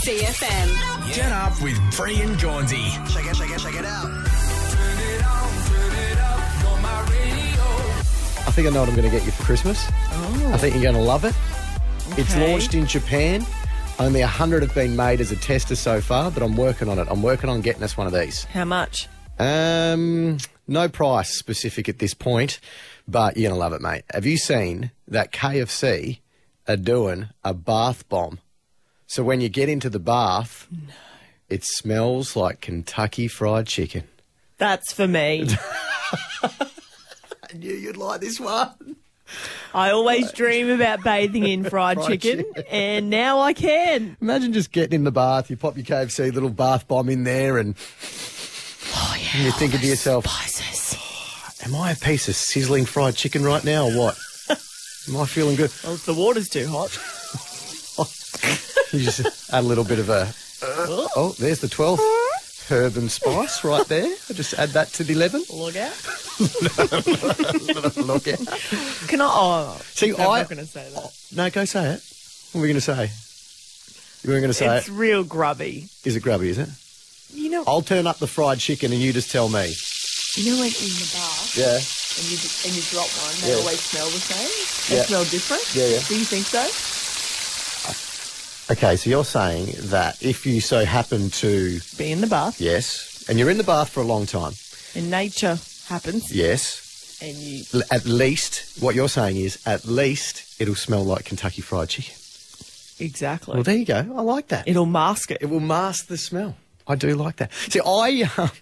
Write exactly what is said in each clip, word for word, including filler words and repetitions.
C F M. Get up with Bree and Gaunsey. Check it, check it, check it out. I think I know what I'm going to get you for Christmas. Oh. I think you're going to love it. It's Okay. launched in Japan. Only one hundred have been made as a tester so far, but I'm working on it. I'm working on getting us one of these. How much? Um, no price specific at this point, but you're going to love it, mate. Have you seen that K F C are doing a bath bomb? So when you get into the bath, no. It smells like Kentucky Fried Chicken. That's for me. I knew you'd like this one. I always dream about bathing in fried, Fried chicken, chicken. and now I can. Imagine just getting in the bath, you pop your K F C little bath bomb in there, and, Oh, yeah. and you're thinking to yourself, Spices. am I a piece of sizzling fried chicken right now or what? Am I feeling good? Well, if the water's too hot. You just add a little bit of a... Uh, oh, there's the twelfth herb and spice right there. I just add that to the eleven. Look out. Look at. Can I? Oh, See, I'm I- not going to say that. No, go say it. What are we going to say? You weren't going to say It's it. real grubby. Is it grubby, is it? You know, I'll turn up the fried chicken and you just tell me. you know when in the bath Yeah. and you and you drop one, they Yeah. always smell the same. They Yeah. smell different. Yeah, yeah. Do you think so? Okay, so you're saying that if you so happen to... Be in the bath, Yes. And you're in the bath for a long time. and nature happens, Yes. and you. L- At least, what you're saying is, at least it'll smell like Kentucky Fried Chicken. Exactly. Well, there you go. I like that. It'll mask it. It will mask the smell. I do like that. See, I... Um,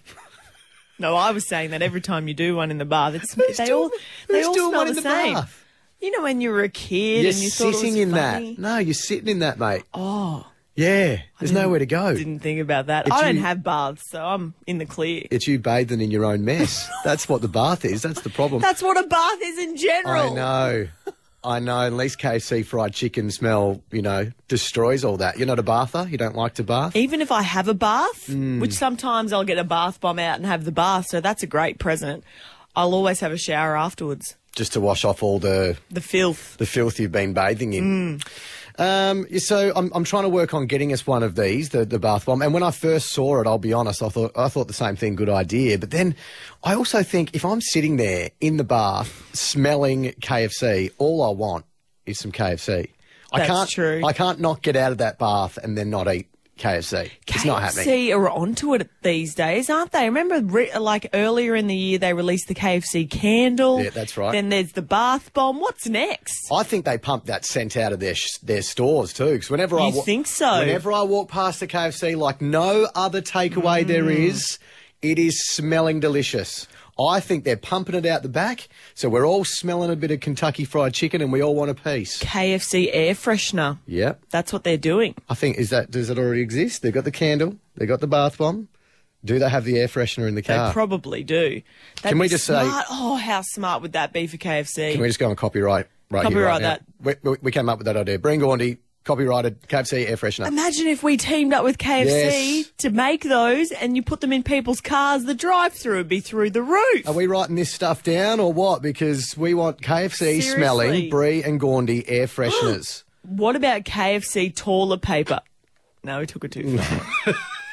No, I was saying that every time you do one in the bath, it's Who's they doing- all they who's all doing smell one the in the same. bath? You know when you were a kid You're and you thought it was sitting in funny? that. No, you're sitting in that, mate. Oh, Yeah, there's nowhere to go. didn't think about that. It's I don't you- have baths, so I'm in the clear. It's you bathing in your own mess. That's what the bath is. That's the problem. That's what a bath is in general. I know. I know. At least K F C fried chicken smell, you know, destroys all that. You're not a bather? You don't like to bath? Even if I have a bath, Mm. which sometimes I'll get a bath bomb out and have the bath, so that's a great present. I'll always have a shower afterwards. Just to wash off all the, The filth. the filth you've been bathing in. Mm. Um, so I'm, I'm trying to work on getting us one of these, the, the bath bomb. And when I first saw it, I'll be honest, I thought I thought the same thing, good idea. But then I also think if I'm sitting there in the bath smelling K F C, all I want is some K F C. I That's can't, true. I can't not get out of that bath and then not eat K F C. It's not happening. K F C are onto it these days, aren't they? Remember, re- like earlier in the year, they released the K F C candle. Yeah, that's right. Then there's the bath bomb. What's next? I think they pump that scent out of their sh- their stores too. Because whenever I You wa- think so? Whenever I walk past the K F C, like no other takeaway there Mm. is, it is smelling delicious. I think they're pumping it out the back, so we're all smelling a bit of Kentucky Fried Chicken, and we all want a piece. K F C air freshener. Yep. That's what they're doing. I think is that does it already exist? They've got the candle, they got the bath bomb. Do they have the air freshener in the They car? probably do. That'd Can we be just say- smart. Oh, how smart would that be for K F C? Can we just go and copyright right here, Copyright right now? that. We, we, we came up with that idea. Breen Gaundy, copyrighted K F C air freshener. Imagine if we teamed up with K F C Yes. to make those and you put them in people's cars. The drive-through would be through the roof. Are we writing this stuff down or what? Because we want K F C Seriously? smelling Brie and Gaundy air fresheners. What about K F C toilet paper? No, we took it too far.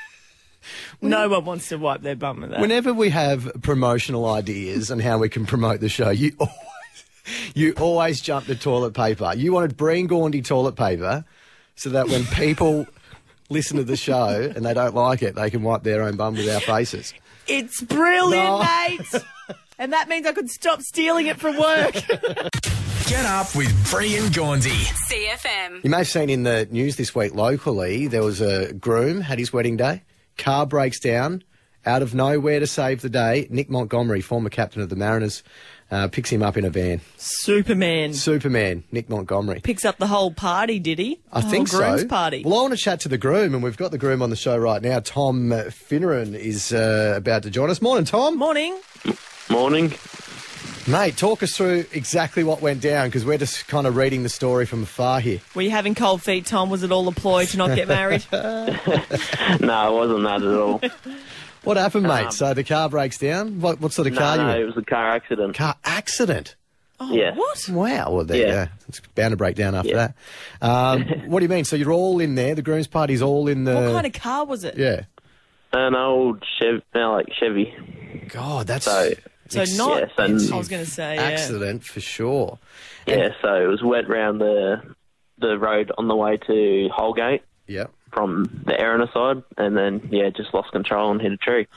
No one wants to wipe their bum with that. Whenever we have promotional ideas on how we can promote the show, you always, you always jump to toilet paper. You wanted Brie and Gaundy toilet paper so that when people listen to the show and they don't like it, they can wipe their own bum with our faces. It's brilliant, No. mate. And that means I could stop stealing it from work. Get up with Bree and Gaunsey. C F M. You may have seen in the news this week locally, there was a groom, had his wedding day, car breaks down, out of nowhere to save the day. Nick Montgomery, former captain of the Mariners, uh, picks him up in a van. Superman. Superman, Nick Montgomery. Picks up the whole party, did he? I The think whole groom's so. party. Well, I want to chat to the groom, and we've got the groom on the show right now. Tom uh, Finneran is uh, about to join us. Morning, Tom. Morning. Morning. Mate, talk us through exactly what went down, because we're just kind of reading the story from afar here. Were you having cold feet, Tom? Was it all a ploy to not get married? No, it wasn't that at all. What happened, mate? Um, so the car breaks down? What, what sort of no, car no, you it in? was a car accident. Car accident? Oh, Yeah. what? Wow. Well, there you Yeah. go. It's bound to break down after Yeah. that. Um, what do you mean? So you're all in there? The groom's party's all in the... What kind of car was it? Yeah. An old Chevy, no, like Chevy. God, that's... So, So ex- not. Yes, and- I was going to say, yeah. accident for sure. yeah, so it was wet round the the road on the way to Holgate Yep. from the Erina side, and then, yeah, just lost control and hit a tree.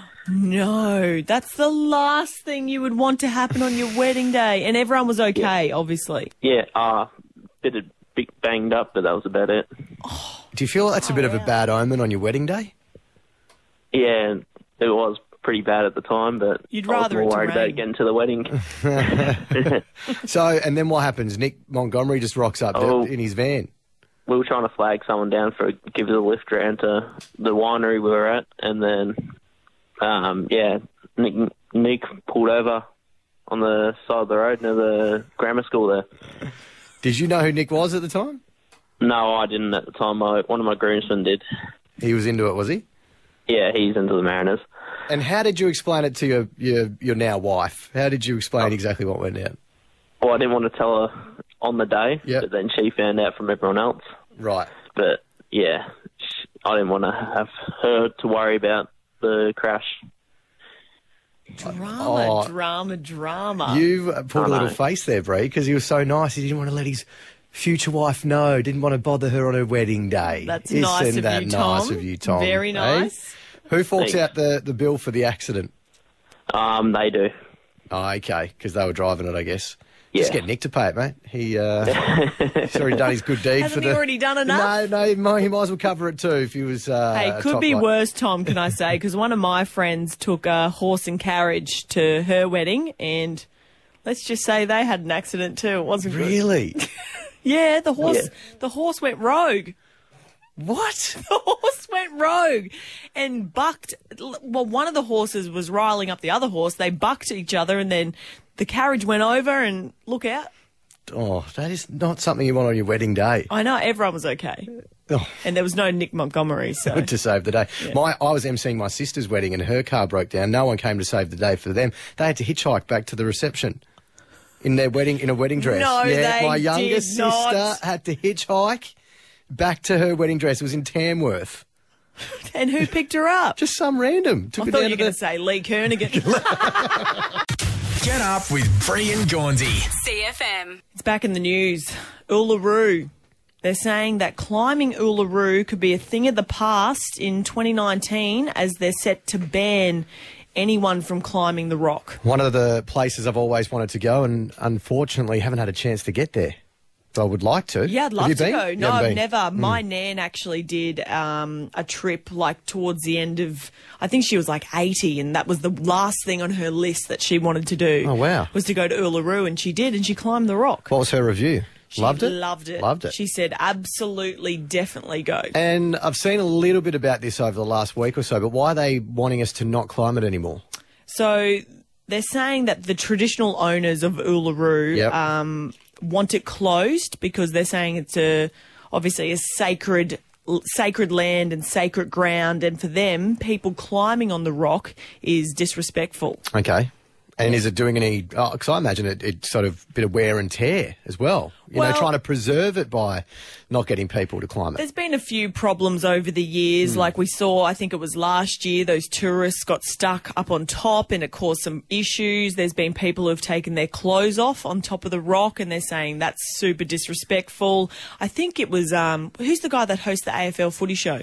No, that's the last thing you would want to happen on your wedding day. And everyone was okay, obviously. Yeah, uh, bit of big banged up, but that was about it. Do you feel that's a bit of a wow. bad omen on your wedding day? Yeah, it was pretty bad at the time, but You'd I was rather more it to worried rain. about getting to the wedding. So, and then what happens? Nick Montgomery just rocks up Oh. in his van. We were trying to flag someone down for give us a lift round to the winery we were at, and then, um, yeah, Nick, Nick pulled over on the side of the road near the grammar school there. Did you know who Nick was at the time? No, I didn't at the time. My, one of my groomsmen did. He was into it, was he? Yeah, he's into the Mariners. And how did you explain it to your your, your now wife? How did you explain exactly what went down? Well, I didn't want to tell her on the day, Yep. but then she found out from everyone else. Right. But, yeah, sh I didn't want to have her to worry about the crash. Drama, Oh. drama, drama. You uh, pulled I a little know. face there, Bree, because he was so nice. He didn't want to let his future wife know. Didn't want to bother her on her wedding day. That's Isn't nice of that you, nice Tom. of you, Tom? Very eh? nice. Who forks Thanks. out the, the bill for the accident? Um, they do. Oh, okay, because they were driving it, I guess. Just Yeah. get Nick to pay it, mate. He, uh, he's already done his good deed Hasn't for he the... already done enough? No, no, he might, he might as well cover it too if he was... Uh, Hey, a it could top be bloke. worse, Tom, can I say? Because one of my friends took a horse and carriage to her wedding, and let's just say they had an accident too. It wasn't good. Really? Yeah, the horse. Yeah. The horse went rogue. What? The horse went rogue and bucked. Well, one of the horses was riling up the other horse. They bucked each other, and then the carriage went over. And look out! Oh, that is not something you want on your wedding day. I know everyone was okay, Oh. and there was no Nick Montgomery. So To save the day. My, I was emceeing my sister's wedding and her car broke down. No one came to save the day for them. They had to hitchhike back to the reception in their wedding in a wedding dress. No, yeah, they my younger did sister not. had to hitchhike back to her wedding dress. It was in Tamworth. and who picked her up? Just some random. Took I her thought down you were to going the... to say Lee Kernigan. Get up with Bree and Gaunsey. C F M. It's back in the news. Uluru. They're saying that climbing Uluru could be a thing of the past in twenty nineteen as they're set to ban anyone from climbing the rock. One of the places I've always wanted to go and unfortunately haven't had a chance to get there. But I would like to. Yeah, I'd Have love you to been? go. You No, haven't I've been? never. My nan actually did um, a trip like towards the end of, I think she was like eighty, and that was the last thing on her list that she wanted to do. Oh, wow. Was to go to Uluru, and she did, and she climbed the rock. What was her review? She Loved it? Loved it. Loved it. She said, absolutely, definitely go. And I've seen a little bit about this over the last week or so, but why are they wanting us to not climb it anymore? So they're saying that the traditional owners of Uluru Yep. um, want it closed because they're saying it's a obviously a sacred sacred land and sacred ground, and for them, people climbing on the rock is disrespectful. Okay. And is it doing any... Because I imagine it, it's sort of a bit of wear and tear as well. You Well- know, trying to preserve it by not getting people to climb it. There's been a few problems over the years. Hmm. Like we saw, I think it was last year, those tourists got stuck up on top and it caused some issues. There's been people who've taken their clothes off on top of the rock and they're saying that's super disrespectful. I think it was, um, who's the guy that hosts the A F L footy show?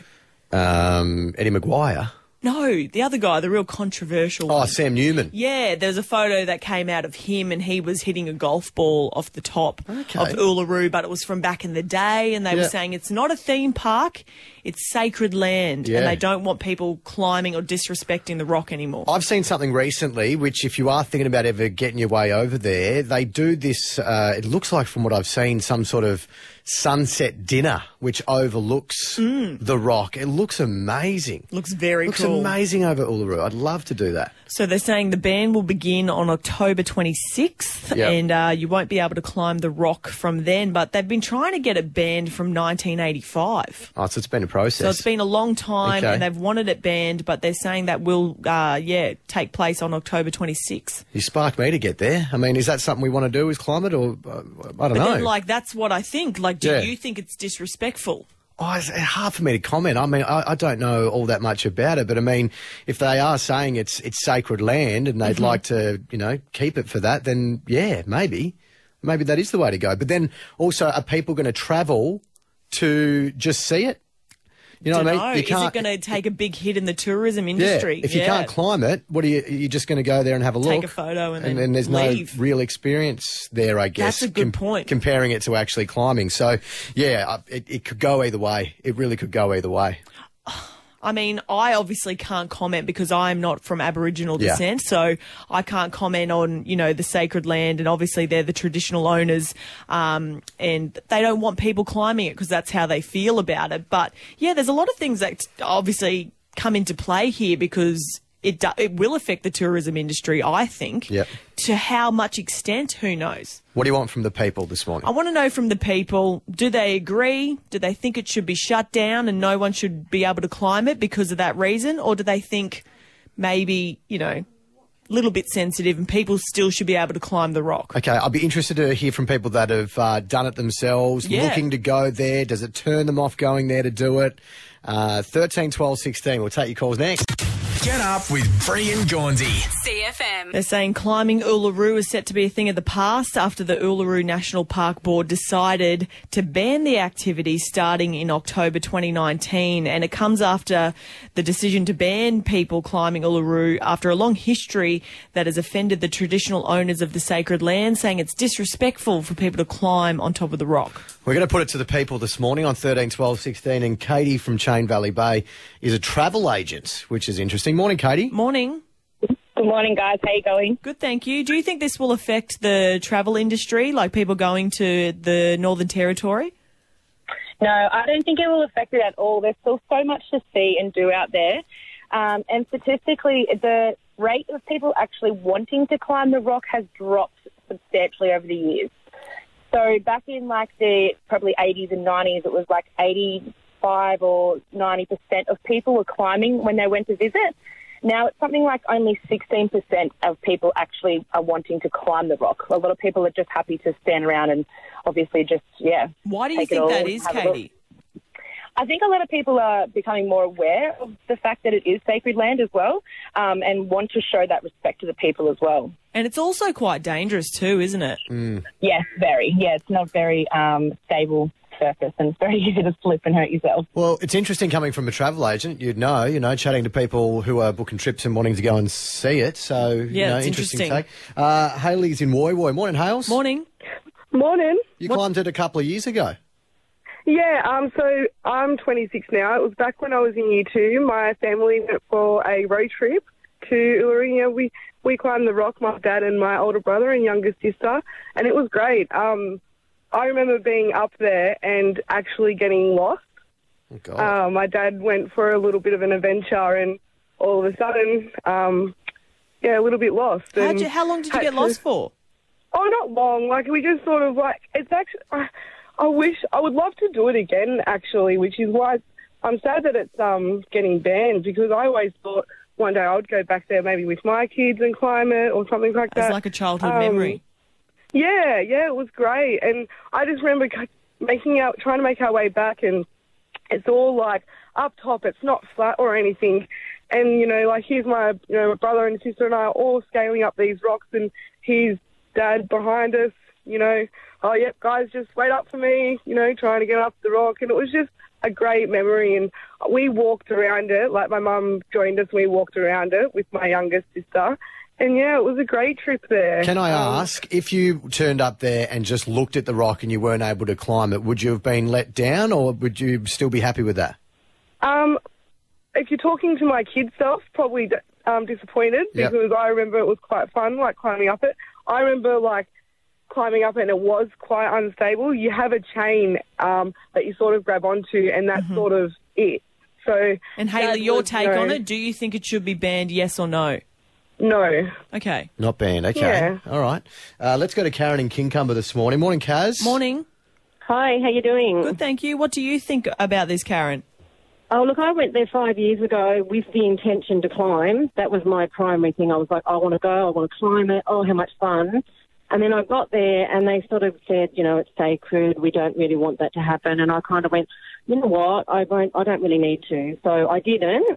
Um, Eddie Maguire. No, the other guy, the real controversial Oh, one. Sam Newman. Yeah, there's a photo that came out of him and he was hitting a golf ball off the top Okay. of Uluru, but it was from back in the day, and they Yeah. were saying it's not a theme park, it's sacred land, Yeah. and they don't want people climbing or disrespecting the rock anymore. I've seen something recently, which if you are thinking about ever getting your way over there, they do this, uh, it looks like from what I've seen, some sort of sunset dinner, which overlooks the rock. It looks amazing. Looks very looks cool. amazing over Uluru. I'd love to do that. So they're saying the ban will begin on October twenty-sixth, Yep. and uh, you won't be able to climb the rock from then. But they've been trying to get it banned from nineteen eighty-five. Oh, so it's been a process. So it's been a long time, Okay. and they've wanted it banned, but they're saying that will, uh, yeah, take place on October twenty-sixth. You sparked me to get there. I mean, is that something we want to do, is climb it, or uh, I don't But know. then, like, that's what I think. Like, do Yeah. you think it's disrespectful? Oh, it's hard for me to comment. I mean, I, I don't know all that much about it, but I mean, if they are saying it's it's sacred land and they'd Mm-hmm. like to, you know, keep it for that, then yeah, maybe, maybe that is the way to go. But then also, are people going to travel to just see it? You know what I mean? Dunno. You Is can't- it going to take a big hit in the tourism yeah, industry? if you can't climb it, what are you? You're just going to go there and have a look, Take a photo and then and there's leave. no real experience there, I guess. That's a good point. Comparing it to actually climbing, so yeah, uh, it, it could go either way. It really could go either way. I mean, I obviously can't comment because I'm not from Aboriginal Yeah. descent, so I can't comment on, you know, the sacred land, and obviously they're the traditional owners, um, and they don't want people climbing it because that's how they feel about it. But yeah, there's a lot of things that obviously come into play here because it do, it will affect the tourism industry, I think. Yep. To how much extent, who knows? What do you want from the people this morning? I want to know from the people, do they agree? Do they think it should be shut down and no one should be able to climb it because of that reason? Or do they think maybe, you know, a little bit sensitive and people still should be able to climb the rock? Okay, I'll be interested to hear from people that have uh, done it themselves, Yeah. looking to go there. Does it turn them off going there to do it? Uh, thirteen, twelve, sixteen. We'll take your calls next. Get up with Bree and Gaunsey. C F M. They're saying climbing Uluru is set to be a thing of the past after the Uluru National Park Board decided to ban the activity starting in October twenty nineteen. And it comes after the decision to ban people climbing Uluru after a long history that has offended the traditional owners of the sacred land, saying it's disrespectful for people to climb on top of the rock. We're going to put it to the people this morning on thirteen, twelve, sixteen. And Katie from Chain Valley Bay is a travel agent, which is interesting. Morning, Katie. Morning. Good morning, guys. How you going? Good, thank you. Do you think this will affect the travel industry, like people going to the Northern Territory? No, I don't think it will affect it at all. There's still so much to see and do out there. Um, and statistically, the rate of people actually wanting to climb the rock has dropped substantially over the years. So back in like the probably eighties and nineties, it was like eighty-five or ninety percent of people were climbing when they went to visit. Now it's something like only sixteen percent of people actually are wanting to climb the rock. A lot of people are just happy to stand around and obviously just, yeah. Why do you take it think all that and is, have a look. Katie? I think a lot of people are becoming more aware of the fact that it is sacred land as well, um, and want to show that respect to the people as well. And it's also quite dangerous too, isn't it? Yes, very. Yeah, it's not very um, stable surface, and it's very easy to slip and hurt yourself. Well, it's interesting coming from a travel agent. You'd know, you know, chatting to people who are booking trips and wanting to go and see it. So, you Yeah, know, it's interesting, interesting. take. Uh, Hayley's in Woy Woy. Morning, Hales. Morning. Morning. You climbed it a couple of years ago. Yeah, um, so I'm twenty-six now. It was back when I was in year two. My family went for a road trip to Uluru. You know, we, we climbed the rock, my dad and my older brother and younger sister, and it was great. Um, I remember being up there and actually getting lost. Oh, God. Uh, my dad went for a little bit of an adventure, and all of a sudden, um, yeah, a little bit lost. How'd and you, how long did you had get to- lost for? Oh, not long. Like, we just sort of, like, it's actually, I, I wish, I would love to do it again, actually, which is why I'm sad that it's um getting banned, because I always thought one day I would go back there maybe with my kids and climb it or something like that. It's like a childhood Um, memory. Yeah, yeah, it was great. And I just remember c- making out, trying to make our way back, and it's all like up top, it's not flat or anything. And, you know, like here's my, you know, my brother and sister and I are all scaling up these rocks, and here's dad behind us, you know, oh, yep, guys, just wait up for me, you know, trying to get up the rock. And it was just a great memory. And we walked around it, like my mum joined us, we walked around it with my youngest sister. And, yeah, it was a great trip there. Can I Um, ask, if you turned up there and just looked at the rock and you weren't able to climb it, would you have been let down, or would you still be happy with that? Um, if you're talking to my kid self, probably um, disappointed, Yep. because I remember it was quite fun, like climbing up it. I remember, like, climbing up and it was quite unstable, you have a chain um, that you sort of grab onto, and that's Mm-hmm. sort of it. So, And Dad Hayley, your was, take you know, on it, do you think it should be banned, yes or no? No. Okay. Not banned. Okay. Yeah. All right. Uh, let's go to Karen in Kincumber this morning. Morning, Kaz. Morning. Hi, how you doing? Good, thank you. What do you think about this, Karen? Oh, look, I went there five years ago with the intention to climb. That was my primary thing. I was like, I want to go, I want to climb it. Oh, how much fun. And then I got there and they sort of said, you know, it's sacred. We don't really want that to happen. And I kind of went, you know what? I won't, I don't really need to. So I didn't.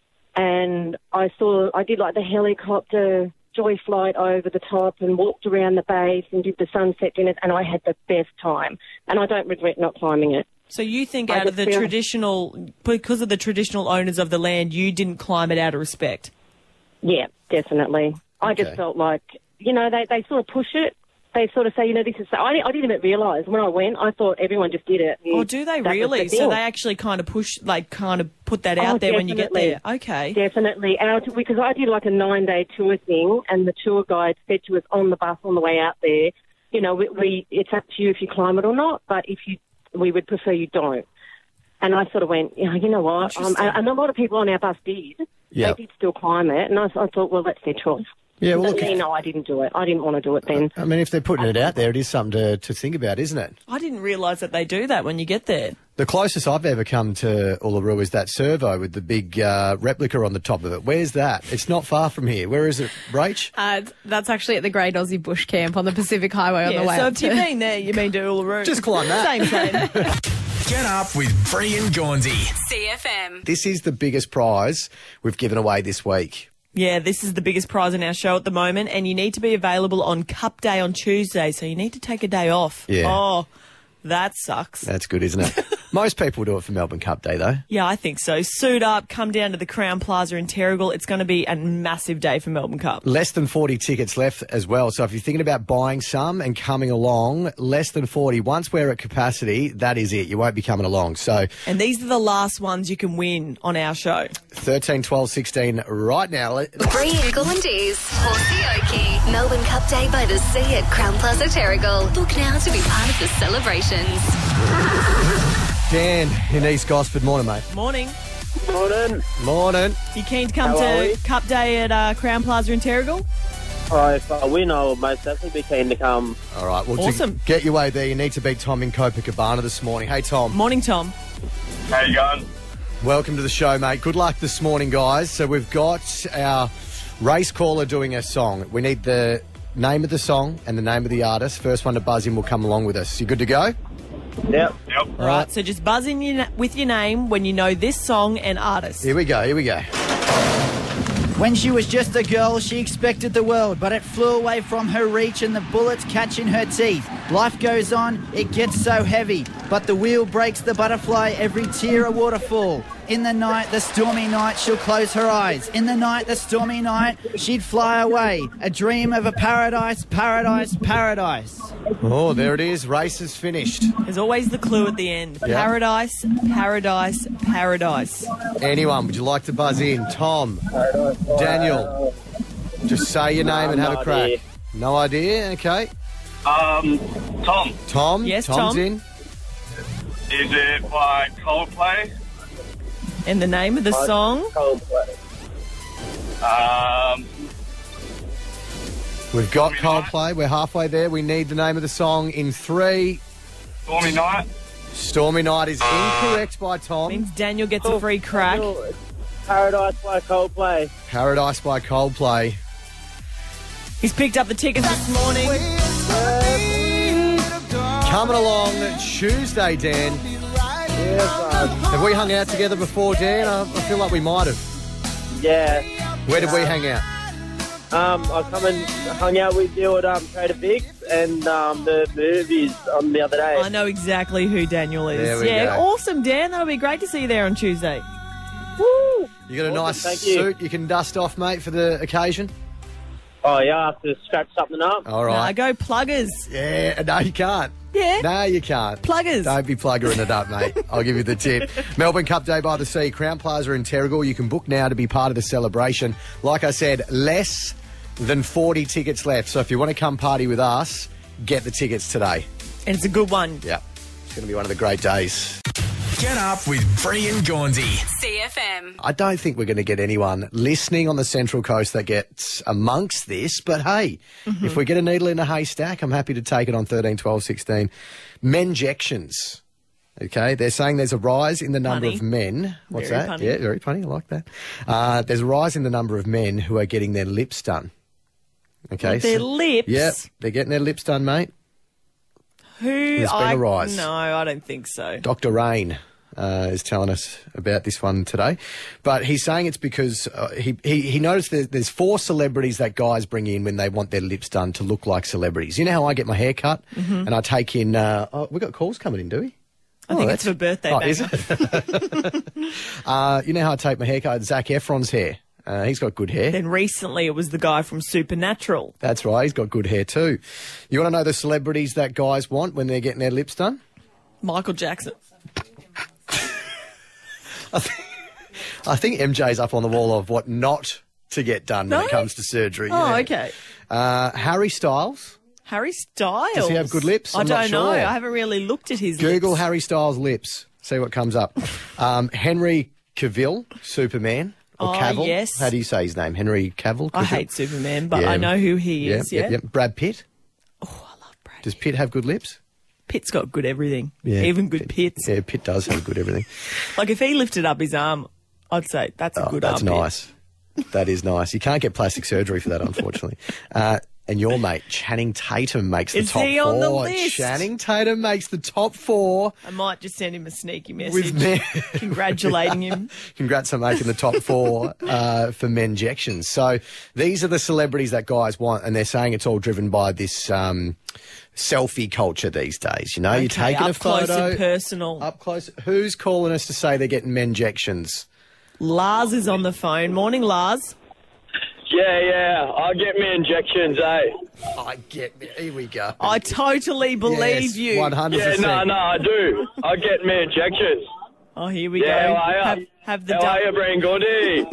And I saw, I did like the helicopter joy flight over the top and walked around the base and did the sunset dinners, and I had the best time. And I don't regret not climbing it. So you think I out of just the feel- traditional, because of the traditional owners of the land, you didn't climb it out of respect? Yeah, definitely. I Okay. just felt like, you know, they, they sort of push it. They sort of say, you know, this is... I, I didn't even realise. When I went, I thought everyone just did it. and Or do they that was really? the So thing. they actually kind of push, like, kind of put that out Oh, there when you get definitely. there? Okay. Definitely. Our, because I did like a nine-day tour thing, and the tour guide said to us on the bus on the way out there, you know, we, we it's up to you if you climb it or not, but if you, we would prefer you don't. And I sort of went, yeah, you know what? Um, and, and a lot of people on our bus did. Yep. They did still climb it, and I, I thought, well, that's their choice. Yeah, well, But look, me, no, I didn't do it. I didn't want to do it then. I mean, if they're putting it out there, it is something to, to think about, isn't it? I didn't realise that they do that when you get there. The closest I've ever come to Uluru is that servo with the big uh, replica on the top of it. Where's that? It's not far from here. Where is it, Rach? Uh, that's actually at the Great Aussie Bush Camp on the Pacific Highway on Yeah, the way so up if to... you've been there, you mean to Uluru. Just climb that. Same, same. Get up with Bree and Gornsey. C F M. This is the biggest prize we've given away this week. Yeah, this is the biggest prize in our show at the moment, and you need to be available on Cup Day on Tuesday, so you need to take a day off. Yeah. Oh, that sucks. That's good, isn't it? Most people do it for Melbourne Cup Day, though. Yeah, I think so. Suit up, come down to the Crown Plaza in Terrigal. It's going to be a massive day for Melbourne Cup. Less than forty tickets left as well. So if you're thinking about buying some and coming along, less than forty. Once we're at capacity, that is it. You won't be coming along. So And these are the last ones you can win on our show. thirteen, twelve, sixteen right now. Let- Bree and Gondys, Horsey Oakey, Melbourne Cup Day by the Sea at Crown Plaza Terrigal. Book now to be part of the celebrations. Dan in East Gosford. Morning, mate. Morning. Morning. Morning. You keen to come How are to we? Cup Day at uh, Crown Plaza in Terrigal? Oh, if I win, I'll most definitely be keen to come. All right. Well, Awesome. to get your way there, you need to beat Tom in Copacabana this morning. Hey, Tom. Morning, Tom. How you going? Welcome to the show, mate. Good luck this morning, guys. So we've got our race caller doing a song. We need the name of the song and the name of the artist. First one to buzz in will come along with us. You good to go? Yep. Yep. All right, so just buzz in your, with your name when you know this song and artist. Here we go. Here we go. When she was just a girl, she expected the world, but it flew away from her reach and the bullets catching her teeth. Life goes on, it gets so heavy, but the wheel breaks the butterfly, every tear a waterfall. In the night, the stormy night, she'll close her eyes. In the night, the stormy night, she'd fly away. A dream of a paradise, paradise, paradise. Oh, there it is. Race is finished. There's always the clue at the end. Yeah. Paradise, paradise, paradise. Anyone, would you like to buzz in? Tom, Daniel, just say your name and have no a crack. idea. No idea? Okay. Um, Tom, Tom? Yes, Tom's Tom. in. is it by Coldplay? And the name of the song? Coldplay. Um, We've got Stormy Night. Coldplay. We're halfway there. We need the name of the song in three. Stormy Night. Stormy Night is incorrect by Tom. Means Daniel gets a free crack. Paradise by Coldplay. Paradise by Coldplay. He's picked up the tickets this morning. Coming along Tuesday, Dan. Have we hung out together before, Dan? I, I feel like we might have. Yeah. Where did we hang out? Um, I come and hung out with you at um, Trader Vic's and um, the movies on the other day. I know exactly who Daniel is. There we yeah, go. awesome, Dan. That'll be great to see you there on Tuesday. Woo! You got a Awesome, nice thank you. suit you can dust off, mate, for the occasion? Oh, yeah, I have to scratch something up. All Now, right. go pluggers. Yeah, no, you can't. Yeah. No, you can't. Pluggers. Don't be pluggering it up, mate. I'll give you the tip. Melbourne Cup Day by the Sea, Crown Plaza in Terrigal. You can book now to be part of the celebration. Like I said, less than forty tickets left. So if you want to come party with us, get the tickets today. And it's a good one. Yeah. It's going to be one of the great days. Get up with Free and Gaunsey. C F M. I don't think we're going to get anyone listening on the Central Coast that gets amongst this, but hey, Mm-hmm. if we get a needle in a haystack, I'm happy to take it on thirteen, twelve, sixteen. Menjections. Okay, they're saying there's a rise in the number Punny. of men. What's Very that? punny. Yeah, very funny. I like that. Uh, there's a rise in the number of men who are getting their lips done. Okay, Their so- lips? Yep, they're getting their lips done, mate. Who? There's been I, a rise. No, I don't think so. Doctor Rain uh, is telling us about this one today. But he's saying it's because uh, he, he, he noticed there's, there's four celebrities that guys bring in when they want their lips done to look like celebrities. You know how I get my hair cut Mhm. and I take in... Uh, oh, we've got calls coming in, do we? I think it's for birthday. Oh, banger. is it? uh, you know how I take my hair cut? Zac Efron's hair. Uh, he's got good hair. Then recently it was the guy from Supernatural. That's right. He's got good hair too. You want to know the celebrities that guys want when they're getting their lips done? Michael Jackson. I think M J's up on the wall of what not to get done when No? it comes to surgery. Oh, yeah. okay. Uh, Harry Styles. Harry Styles. Does he have good lips? I I'm not don't know. sure. I haven't really looked at his Google lips. Harry Styles lips. See what comes up. um, Henry Cavill, Superman. Or Oh, Cavill. yes. How do you say his name? Henry Cavill? I Cavill? hate Superman, but Yeah. I know who he Yeah, is. yep, Yeah. yep. Brad Pitt. Oh, I love Brad. Does Pitt have good lips? Pitt's got good everything. Yeah. Even good pits. Yeah, Pitt does have good everything. Like if he lifted up his arm, I'd say that's a Oh, good that's armpit. nice. That is nice. You can't get plastic surgery for that, unfortunately. Uh, and your mate, Channing Tatum, makes the Is top he four. on the list? Channing Tatum makes the top four. I might just send him a sneaky message With me. congratulating him. Congrats on making the top four uh, for menjections. So these are the celebrities that guys want, and they're saying it's all driven by this um, selfie culture these days. You know, you're Okay, taking up a photo. close and personal. Up close. Who's calling us to say they're getting menjections? Lars is on the phone. Morning, Lars. Yeah, yeah, I get me injections, eh? I get me. Here we go. I totally believe Yes, you. one hundred Yeah, percent. no, no, I do. I get me injections. Oh, here we Yeah, go. how are Have, you? have the How are you, Brian Goody?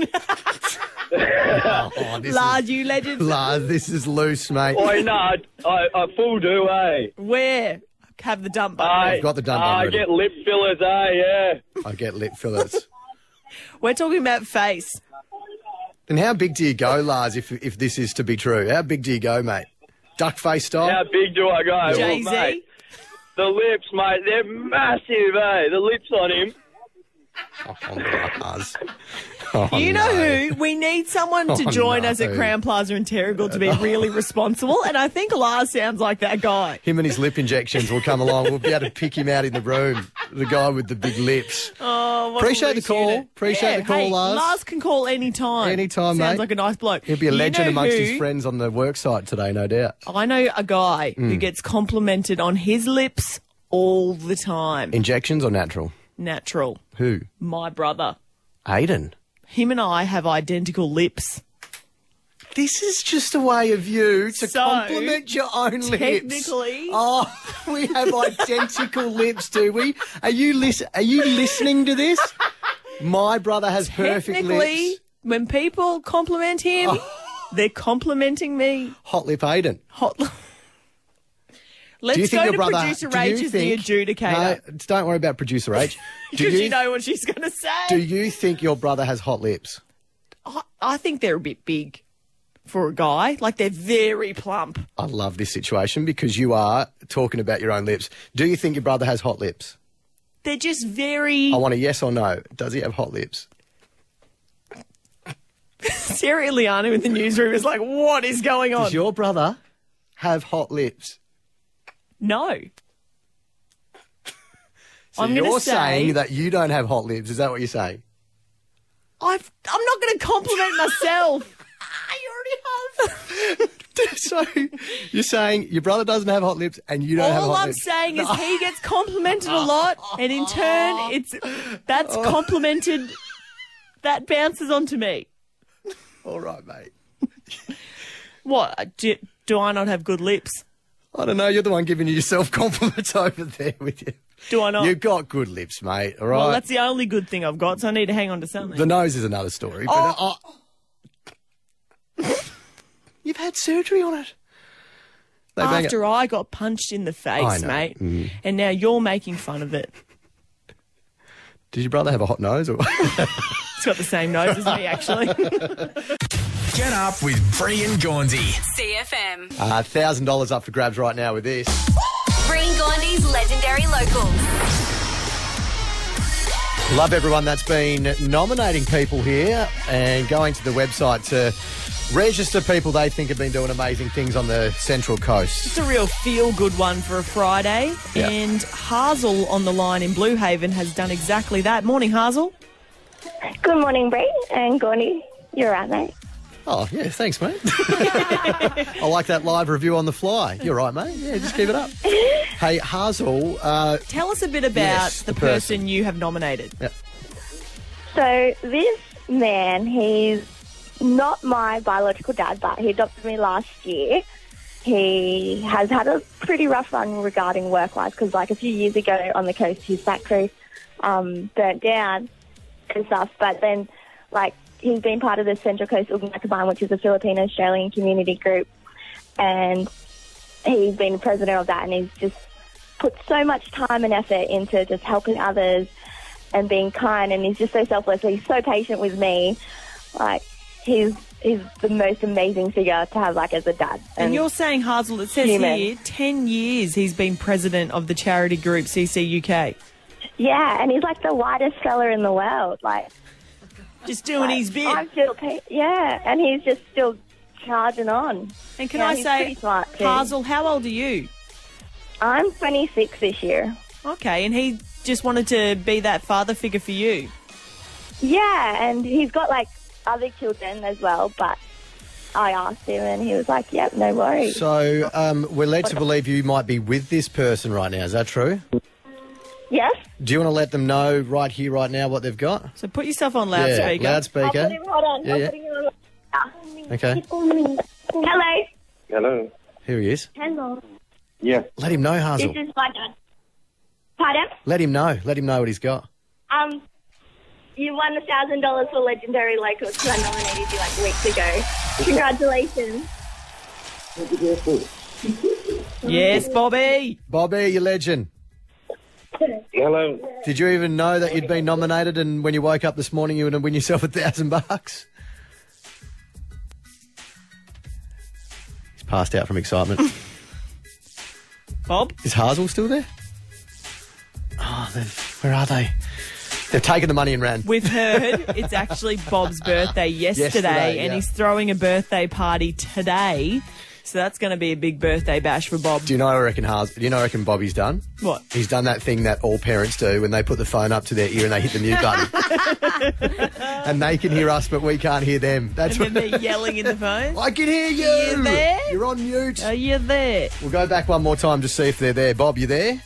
Oh, this Lars, you legend. is, Lars, this is loose, mate. Oi, no, I, I, I full do, eh? Where? Have the dump button. I, I've got the dump I button ready. get lip fillers, eh? Yeah. I get lip fillers. We're talking about face. And how big do you go, Lars, if if this is to be true? How big do you go, mate? Duck face style? How big do I go? Jay-Z? Well, mate, the lips, mate, they're massive, eh? The lips on him. Oh, Lars. Oh, You know no. who? We need someone to Oh, join no. us at Crown Plaza in Terrigal to be really responsible, and I think Lars sounds like that guy. Him and his lip injections will come along. We'll be able to pick him out in the room. The guy with the big lips. Oh, what a Appreciate the loose call. unit. Appreciate Yeah, the call, hey, Lars. Lars can call any time. Anytime, Sounds mate. like a nice bloke. He'll be a You legend know amongst who? his friends on the work site today, no doubt. I know a guy who Mm. gets complimented on his lips all the time. Injections or natural? Natural. Who? My brother. Aiden. Him and I have identical lips. This is just a way of you to So, compliment your own lips. technically- Oh, we have identical lips, do we? Are you lis- Are you listening to this? My brother has perfect Technically, lips. when people compliment him, Oh. they're complimenting me. Hot lip Aiden. Hot. Let's do you think go your to brother? producer do you Rach as the think- adjudicator. No, don't worry about producer H. Do Because you, you know what she's going to say. do you think your brother has hot lips? I, I think they're a bit big for a guy. Like, they're very plump. I love this situation because you are talking about your own lips. Do you think your brother has hot lips? They're just very... I want a yes or no. Does he have hot lips? Sarah Iliano in the newsroom is like, what is going on? Does your brother have hot lips? No. So I'm gonna you're say- saying that you don't have hot lips. Is that what you're saying? I've, I'm not going to compliment myself. So you're saying your brother doesn't have hot lips and you don't have All hot I'm lips? saying is he gets complimented a lot, and in turn, it's that's Oh. complimented. That bounces onto me. All right, mate. What? Do, do I not have good lips? I don't know. You're the one giving yourself compliments over there with you. Do I not? You've got good lips, mate. All right. Well, that's the only good thing I've got, so I need to hang on to something. The nose is another story. But Oh. uh, you've had surgery on it. They bang after I got punched in the face, I know. mate, Mm. and now you're making fun of it. Did your brother have a hot nose? Or It's got the same nose as me, actually. Get up with Bree and Gaunsey. C F M. uh, one thousand dollars up for grabs right now with this. Bree and Gaundy's legendary locals. Love everyone that's been nominating people here and going to the website to register people they think have been doing amazing things on the Central Coast. It's a real feel-good one for a Friday. Yeah. And Hazel on the line in Blue Haven has done exactly that. Morning, Hazel. Good morning, Bree and Gordy. You're right, mate. Oh, yeah, thanks, mate. I like that live review on the fly. You're right, mate. Yeah, just keep it up. Hey, Hazel. Uh, Tell us a bit about Yes, the, the person. person. you have nominated. Yep. So this man, he's not my biological dad, but he adopted me last year. He has had a pretty rough run regarding work-wise because, like, a few years ago on the coast, his factory um, burnt down and stuff. But then, like, he's been part of the Central Coast Ugnatabine, which is a Filipino-Australian community group, and he's been president of that, and he's just put so much time and effort into just helping others and being kind, and he's just so selfless. He's so patient with me. Like, he's he's the most amazing figure to have, like, as a dad. And you're saying, Hazel, it says human. here, ten years he's been president of the charity group C C U K. Yeah, and he's like the whitest fella in the world. Like, just doing like, his bit. I'm still, pa- yeah, and he's just still charging on. And can Yeah, I he's say, pretty smart too. Hazel, how old are you? I'm twenty-six this year. Okay, and he just wanted to be that father figure for you. Yeah, and he's got, like, other children as well, but I asked him and he was like, yep, no worries. So um, we're led to believe you might be with this person right now. Is that true? Yes. Do you want to let them know right here, right now, what they've got? So put yourself on loudspeaker. Yeah, loudspeaker. I'll put him, hold on. Yeah, I'll yeah. put him on. Okay. Hello. Hello. Here he is. Hello. Yeah. Let him know, Hazel. This is my dad. Pardon? Let him know. Let him know what he's got. Um, you won a thousand dollars for Legendary Locals because I nominated you like weeks ago. Congratulations. Yes, Bobby. Bobby, you legend. Hello. Did you even know that you'd been nominated and when you woke up this morning you were going to win yourself a thousand bucks? He's passed out from excitement. Bob? Is Hazel still there? Oh, they've- where are they? They've taken the money and ran. We've heard it's actually Bob's birthday yesterday, Yesterday, and yeah. he's throwing a birthday party today. So that's going to be a big birthday bash for Bob. Do you know what I reckon Hazel, do you know what I reckon Bobby's done? What? He's done that thing that all parents do when they put the phone up to their ear and they hit the mute button. And they can hear us, but we can't hear them. That's And then what they're yelling in the phone. I can hear you. Are you there? You're on mute. Are you there? We'll go back one more time to see if they're there. Bob, you there?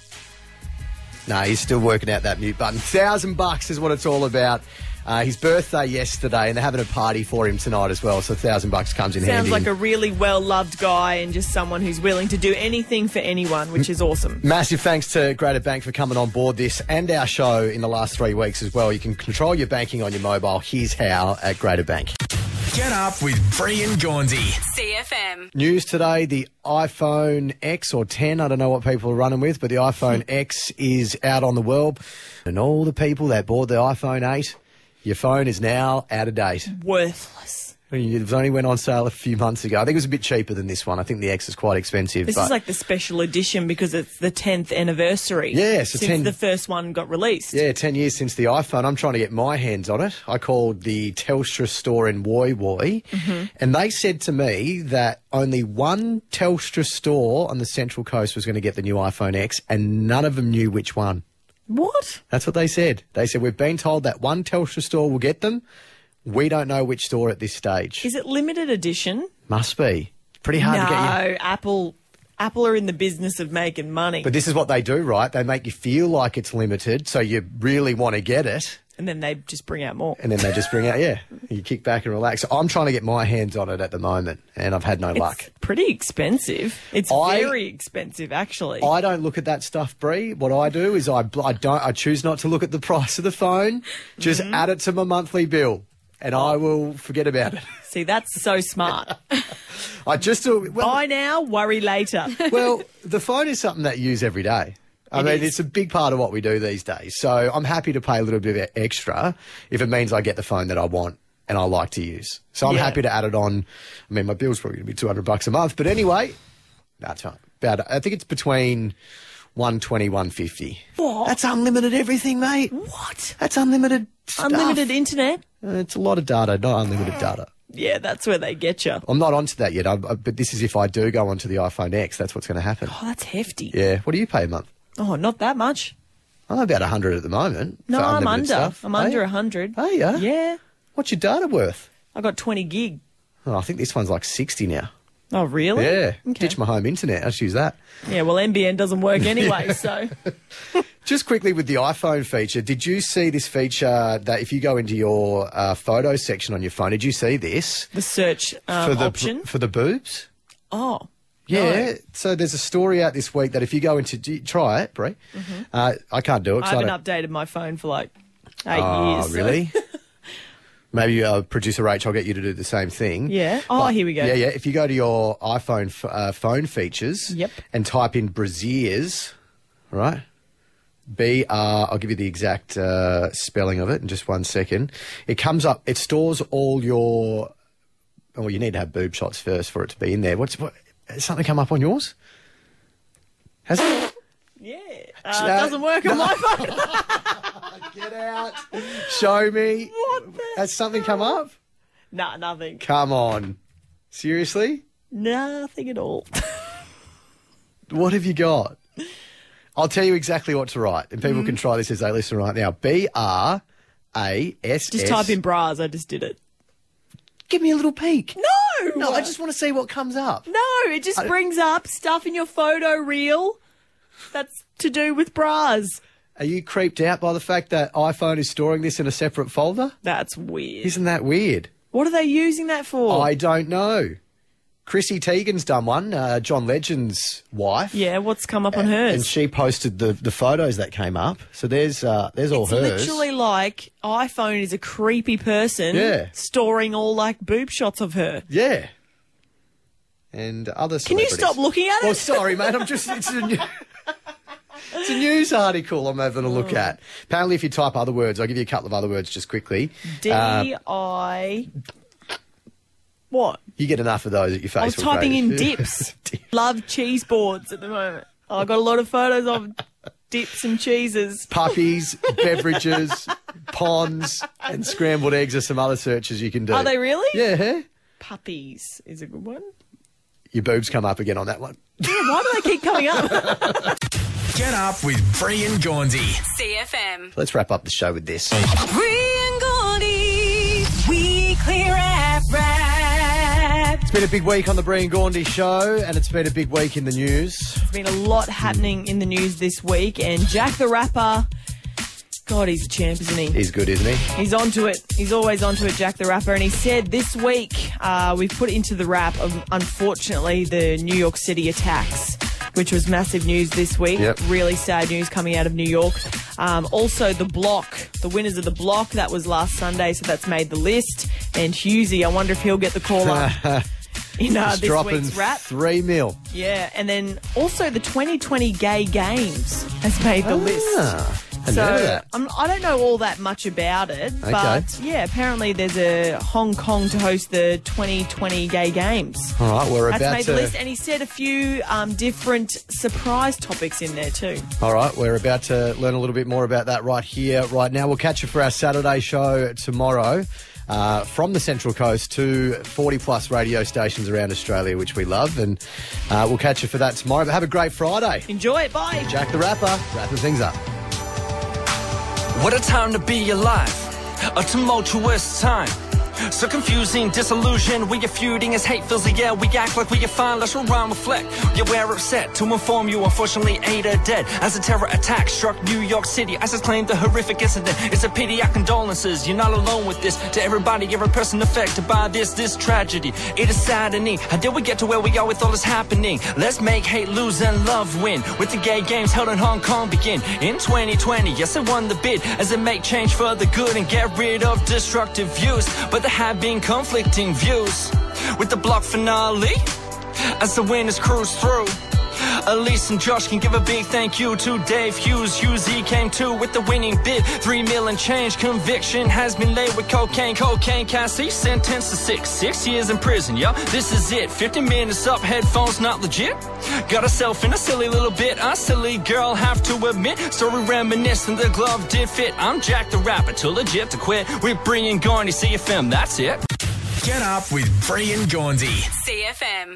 No, he's still working out that mute button. Thousand bucks is what it's all about. Uh, his birthday yesterday, and they're having a party for him tonight as well. So a thousand bucks comes in Sounds handy. like a really well-loved guy and just someone who's willing to do anything for anyone, which is awesome. Massive thanks to Greater Bank for coming on board this and our show in the last three weeks as well. You can control your banking on your mobile. Here's how at Greater Bank. Get up with Bree and Gaunsey. C F M. News today, the iPhone X or ten, I don't know what people are running with, but the iPhone X is out on the world. And all the people that bought the iPhone eight, your phone is now out of date. Worthless. It only went on sale a few months ago. I think it was a bit cheaper than this one. I think the X is quite expensive. This but is like the special edition because it's the tenth anniversary. Yeah, so since ten the first one got released. Yeah, ten years since the iPhone. I'm trying to get my hands on it. I called the Telstra store in Woy Woy, Mhm. and they said to me that only one Telstra store on the Central Coast was going to get the new iPhone X, and none of them knew which one. What? That's what they said. They said, we've been told that one Telstra store will get them. We don't know which store at this stage. Is it limited edition? Must be. Pretty hard no, to get you. Apple. Apple are in the business of making money. But this is what they do, right? They make you feel like it's limited, so you really want to get it. And then they just bring out more. And then they just bring out, yeah, you kick back and relax. So I'm trying to get my hands on it at the moment, and I've had no luck. Pretty expensive. It's I- very expensive, actually. I don't look at that stuff, Bree. What I do is I, I don't I choose not to look at the price of the phone. Just Mm-hmm. add it to my monthly bill, and I will forget about it. See, that's so smart. I just do. Well, Buy now, worry later. well, the phone is something that you use every day. I It mean, is. it's a big part of what we do these days. So I'm happy to pay a little bit extra if it means I get the phone that I want and I like to use. So I'm Yeah. happy to add it on. I mean, my bill's probably going to be two hundred bucks a month. But anyway, that's fine. About, I think it's between one twenty, one fifty. What? That's unlimited everything, mate. What? That's unlimited stuff. Unlimited internet? Uh, It's a lot of data, not unlimited data. Yeah, that's where they get you. I'm not onto that yet, I, I, but this is if I do go onto the iPhone X, that's what's going to happen. Oh, that's hefty. Yeah. What do you pay a month? Oh, not that much. I'm about one hundred at the moment. No, for I'm unlimited under. Stuff. I'm Are under you? one hundred. Are you? Yeah. What's your data worth? I got twenty gig. Oh, I think this one's like sixty now. Oh, really? Yeah. Okay. Ditch my home internet. I just use that. Yeah, well, N B N doesn't work anyway, so. Just quickly with the iPhone feature, did you see this feature that if you go into your uh, photo section on your phone, did you see this? The search um, for the, option. For the boobs? Oh. Yeah. No. So there's a story out this week that if you go into... do you- Try it, Brie. Mm-hmm. Uh, I can't do it. 'cause I haven't don't- updated my phone for like eight oh, years. so- really? Maybe uh, producer Rach, I'll get you to do the same thing. Yeah. Oh, But- here we go. Yeah, yeah. If you go to your iPhone f- uh, phone features Yep. and type in Braziers, all right? B R, I'll give you the exact uh, spelling of it in just one second. It comes up, it stores all your, oh, you need to have boob shots first for it to be in there. What's, what, has something come up on yours? Has it? Yeah. Uh, Uh, it doesn't work on no. my phone. Get out. Show me. What the Has something come up? Nah, nothing. Come on. Seriously? Nothing at all. What have you got? I'll tell you exactly what to write, and people Mm-hmm. can try this as they listen right now. B R A S S. Just type in bras. I just did it. Give me a little peek. No! No, I just want to see what comes up. No, it just I- brings up stuff in your photo reel that's to do with bras. Are you creeped out by the fact that iPhone is storing this in a separate folder? That's weird. Isn't that weird? What are they using that for? I don't know. Chrissy Teigen's done one, uh, John Legend's wife. Yeah, what's come up on hers? And she posted the, the photos that came up. So there's uh, there's all It's hers. literally like iPhone is a creepy person Yeah. storing all like boob shots of her. Yeah. And other Can you celebrities. stop looking at it? Well, sorry, mate. I'm just... It's a, new, it's a news article I'm having a look Oh. at. Apparently, if you type other words, I'll give you a couple of other words just quickly. D Uh, I. What? you get enough of those at your Facebook I was typing page. in dips. Love cheese boards at the moment. I got a lot of photos of dips and cheeses. Puppies, beverages, ponds, and scrambled eggs are some other searches you can do. Are they really? Yeah. Puppies is a good one. Your boobs come up again on that one. Yeah, why do they keep coming up? Get up with Brie and Gaunsey. C F M. Let's wrap up the show with this. Brie and Gaunsey's weekly rap rap. It's been a big week on the Brie and Gaunsey show, and it's been a big week in the news. There's been a lot happening in the news this week, and Jack the Rapper, God, he's a champ, isn't he? He's good, isn't he? He's onto it. He's always onto it, Jack the Rapper. And he said this week, uh, we've put into the rap, of, unfortunately, the New York City attacks, which was massive news this week. Yep. Really sad news coming out of New York. Um, also, the block, the winners of the block, that was last Sunday, so that's made the list. And Husey, I wonder if he'll get the call up in uh, He's this dropping week's rap. three mil. Yeah, and then also the twenty twenty Gay Games has made the list. Ah, hadn't So heard of that. I'm, I don't know all that much about it, Okay. but yeah, apparently there's a Hong Kong to host the twenty twenty Gay Games. All right, we're That's about made to. the list, and he said a few um, different surprise topics in there too. All right, we're about to learn a little bit more about that right here, right now. We'll catch you for our Saturday show tomorrow. Uh, from the Central Coast to forty plus radio stations around Australia, which we love. And uh, we'll catch you for that tomorrow. But have a great Friday. Enjoy it. Bye. Jack the Rapper, wrapping things up. What a time to be alive, a tumultuous time. So confusing, disillusioned, we are feuding as hate fills the air. We act like we are fine, let's rewind, reflect. Yeah, we're upset to inform you, unfortunately eight are dead as a terror attack struck New York City. ISIS claimed the horrific incident. It's a pity, our condolences, you're not alone with this. To everybody, every person affected by this, this tragedy. It is saddening, how did we get to where we are with all this happening? Let's make hate lose and love win, with the gay games held in Hong Kong begin in twenty twenty. Yes, I won the bid as it make change for the good and get rid of destructive views. But there have been conflicting views with the block finale as the winners cruise through. Elise and Josh can give a big thank you to Dave Hughes. Hughes, he came to with the winning bid. Three mil and change. Conviction has been laid with cocaine. Cocaine Cassie sentenced to six. Six years in prison, yo. This is it. fifty minutes up, headphones not legit. Got herself in a silly little bit. A silly girl, have to admit. Story reminiscent, the glove did fit. I'm Jack the Rapper, too legit to quit. With Bree and Gorney, C F M, that's it. Get up with Bree and Gorney. C F M.